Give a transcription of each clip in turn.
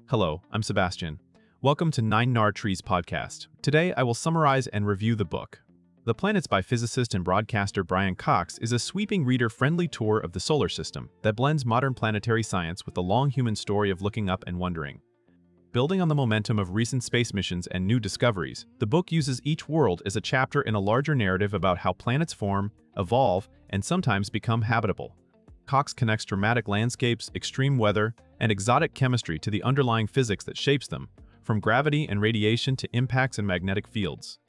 Hello, I'm Sebastian. Welcome to 9 Trees podcast. Today, I will summarize and review the book. The Planets by physicist and broadcaster Brian Cox is a sweeping reader-friendly tour of the solar system that blends modern planetary science with the long human story of looking up and wondering. Building on the momentum of recent space missions and new discoveries, the book uses each world as a chapter in a larger narrative about how planets form, evolve, and sometimes become habitable. Cox connects dramatic landscapes, extreme weather, and exotic chemistry to the underlying physics that shapes them, from gravity and radiation to impacts and magnetic fields.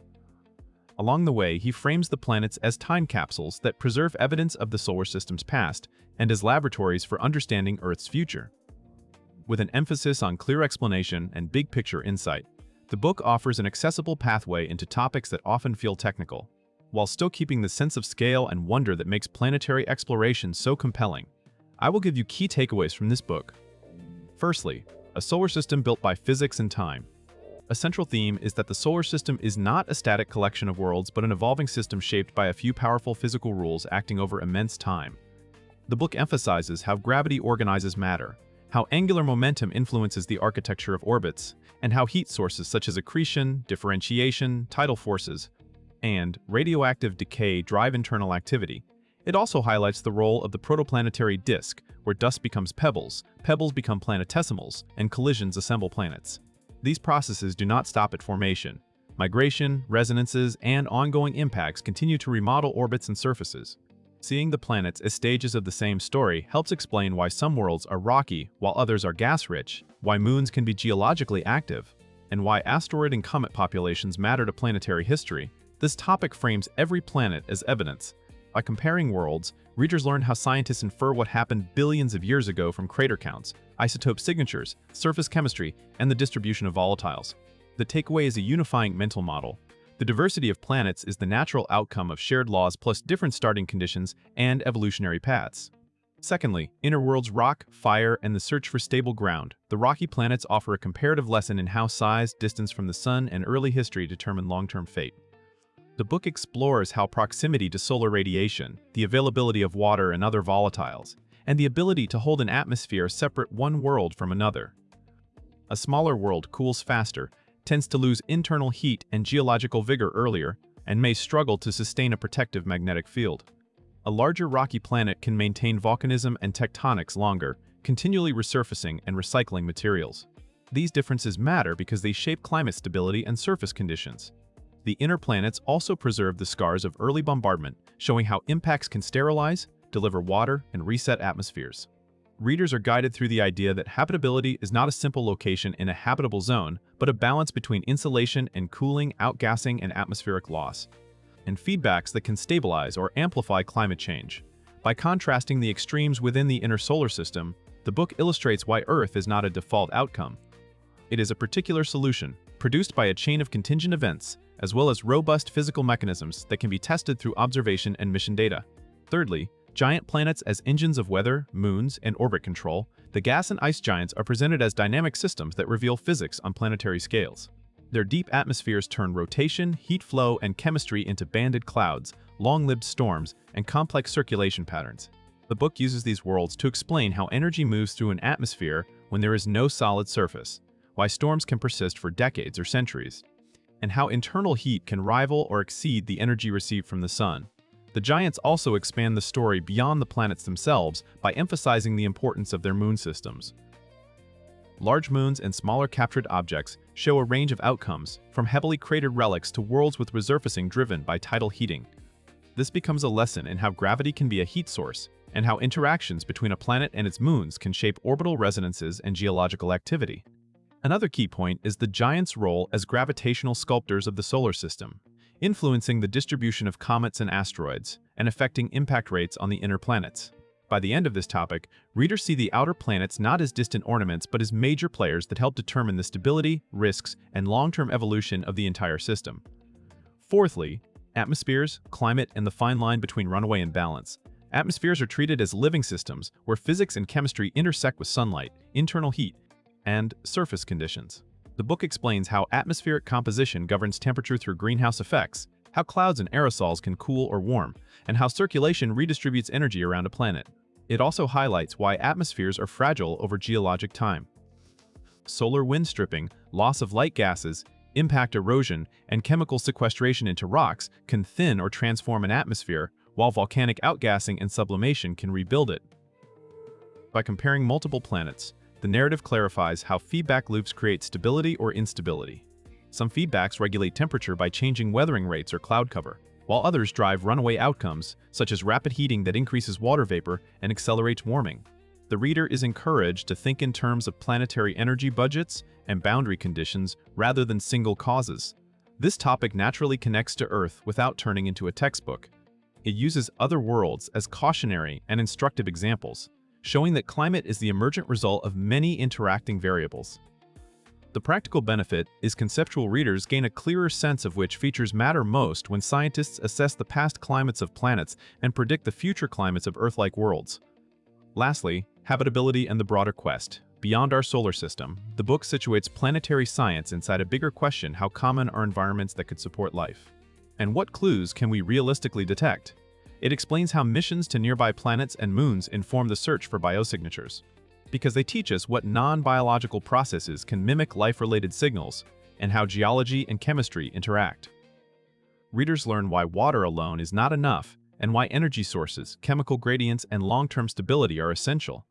Along the way, he frames the planets as time capsules that preserve evidence of the solar system's past and as laboratories for understanding Earth's future. With an emphasis on clear explanation and big-picture insight, the book offers an accessible pathway into topics that often feel technical, while still keeping the sense of scale and wonder that makes planetary exploration so compelling. I will give you key takeaways from this book. Firstly, a solar system built by physics and time. A central theme is that the solar system is not a static collection of worlds but an evolving system shaped by a few powerful physical rules acting over immense time. The book emphasizes how gravity organizes matter, how angular momentum influences the architecture of orbits, and how heat sources such as accretion, differentiation, tidal forces, and radioactive decay drive internal activity. It also highlights the role of the protoplanetary disk, where dust becomes pebbles, pebbles become planetesimals, and collisions assemble planets. These processes do not stop at formation. Migration, resonances, and ongoing impacts continue to remodel orbits and surfaces. Seeing the planets as stages of the same story helps explain why some worlds are rocky while others are gas-rich, why moons can be geologically active, and why asteroid and comet populations matter to planetary history. This topic frames every planet as evidence. By comparing worlds, readers learn how scientists infer what happened billions of years ago from crater counts, isotope signatures, surface chemistry, and the distribution of volatiles. The takeaway is a unifying mental model. The diversity of planets is the natural outcome of shared laws plus different starting conditions and evolutionary paths. Secondly, inner worlds rock, fire, and the search for stable ground. The rocky planets offer a comparative lesson in how size, distance from the sun, and early history determine long-term fate. The book explores how proximity to solar radiation, the availability of water and other volatiles, and the ability to hold an atmosphere separate one world from another. A smaller world cools faster, tends to lose internal heat and geological vigor earlier, and may struggle to sustain a protective magnetic field. A larger rocky planet can maintain volcanism and tectonics longer, continually resurfacing and recycling materials. These differences matter because they shape climate stability and surface conditions. The inner planets also preserve the scars of early bombardment, showing how impacts can sterilize, deliver water, and reset atmospheres. Readers are guided through the idea that habitability is not a simple location in a habitable zone, but a balance between insulation and cooling, outgassing, and atmospheric loss, and feedbacks that can stabilize or amplify climate change. By contrasting the extremes within the inner solar system, the book illustrates why Earth is not a default outcome. It is a particular solution, produced by a chain of contingent events, as well as robust physical mechanisms that can be tested through observation and mission data. Thirdly, giant planets as engines of weather, moons, and orbit control, the gas and ice giants are presented as dynamic systems that reveal physics on planetary scales. Their deep atmospheres turn rotation, heat flow, and chemistry into banded clouds, long-lived storms, and complex circulation patterns. The book uses these worlds to explain how energy moves through an atmosphere when there is no solid surface, why storms can persist for decades or centuries, and how internal heat can rival or exceed the energy received from the sun. The giants also expand the story beyond the planets themselves by emphasizing the importance of their moon systems. Large moons and smaller captured objects show a range of outcomes, from heavily cratered relics to worlds with resurfacing driven by tidal heating. This becomes a lesson in how gravity can be a heat source, and how interactions between a planet and its moons can shape orbital resonances and geological activity. Another key point is the giants' role as gravitational sculptors of the solar system, influencing the distribution of comets and asteroids, and affecting impact rates on the inner planets. By the end of this topic, readers see the outer planets not as distant ornaments but as major players that help determine the stability, risks, and long-term evolution of the entire system. Fourthly, atmospheres, climate, and the fine line between runaway and balance. Atmospheres are treated as living systems where physics and chemistry intersect with sunlight, internal heat, and surface conditions. The book explains how atmospheric composition governs temperature through greenhouse effects, how clouds and aerosols can cool or warm, and how circulation redistributes energy around a planet. It also highlights why atmospheres are fragile over geologic time. solar wind stripping, loss of light gases, impact erosion, and chemical sequestration into rocks can thin or transform an atmosphere, while volcanic outgassing and sublimation can rebuild it. By comparing multiple planets, the narrative clarifies how feedback loops create stability or instability. Some feedbacks regulate temperature by changing weathering rates or cloud cover, while others drive runaway outcomes, such as rapid heating that increases water vapor and accelerates warming. The reader is encouraged to think in terms of planetary energy budgets and boundary conditions rather than single causes. This topic naturally connects to Earth without turning into a textbook. It uses other worlds as cautionary and instructive examples, showing that climate is the emergent result of many interacting variables. The practical benefit is conceptual readers gain a clearer sense of which features matter most when scientists assess the past climates of planets and predict the future climates of Earth-like worlds. Lastly, habitability and the broader quest. Beyond our solar system, the book situates planetary science inside a bigger question: how common are environments that could support life? And what clues can we realistically detect? It explains how missions to nearby planets and moons inform the search for biosignatures, because they teach us what non-biological processes can mimic life-related signals and how geology and chemistry interact. Readers learn why water alone is not enough and why energy sources, chemical gradients, and long-term stability are essential.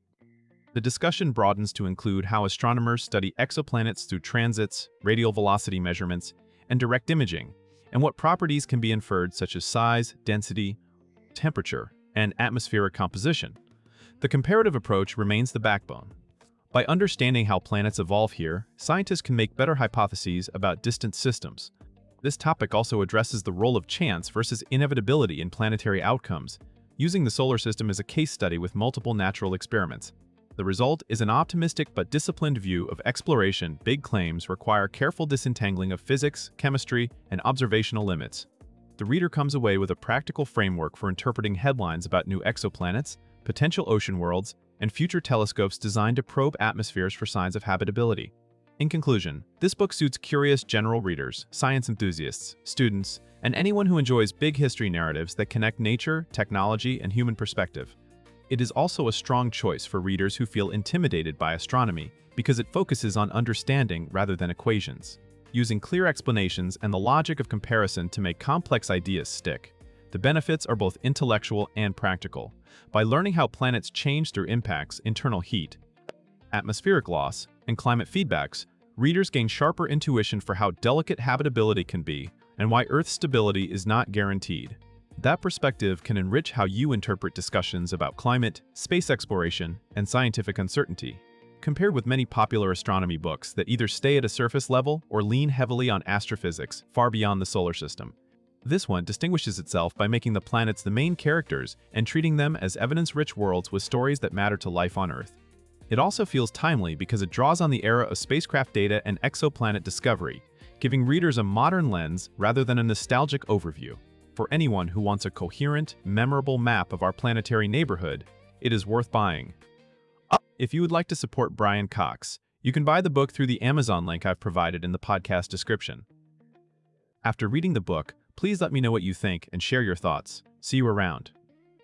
The discussion broadens to include how astronomers study exoplanets through transits, radial velocity measurements, and direct imaging, and what properties can be inferred such as size, density, temperature, and atmospheric composition. The comparative approach remains the backbone. By understanding how planets evolve here, scientists can make better hypotheses about distant systems. This topic also addresses the role of chance versus inevitability in planetary outcomes, using the solar system as a case study with multiple natural experiments. The result is an optimistic but disciplined view of exploration. Big claims require careful disentangling of physics, chemistry, and observational limits. The reader comes away with a practical framework for interpreting headlines about new exoplanets, potential ocean worlds, and future telescopes designed to probe atmospheres for signs of habitability. In conclusion, this book suits curious general readers, science enthusiasts, students, and anyone who enjoys big history narratives that connect nature, technology, and human perspective. It is also a strong choice for readers who feel intimidated by astronomy because it focuses on understanding rather than equations, using clear explanations and the logic of comparison to make complex ideas stick. The benefits are both intellectual and practical. By learning how planets change through impacts, internal heat, atmospheric loss, and climate feedbacks, readers gain sharper intuition for how delicate habitability can be and why Earth's stability is not guaranteed. That perspective can enrich how you interpret discussions about climate, space exploration, and scientific uncertainty. Compared with many popular astronomy books that either stay at a surface level or lean heavily on astrophysics far beyond the solar system, this one distinguishes itself by making the planets the main characters and treating them as evidence-rich worlds with stories that matter to life on Earth. It also feels timely because it draws on the era of spacecraft data and exoplanet discovery, giving readers a modern lens rather than a nostalgic overview. For anyone who wants a coherent, memorable map of our planetary neighborhood, it is worth buying. If you would like to support Brian Cox, you can buy the book through the Amazon link I've provided in the podcast description. After reading the book, please let me know what you think and share your thoughts. See you around.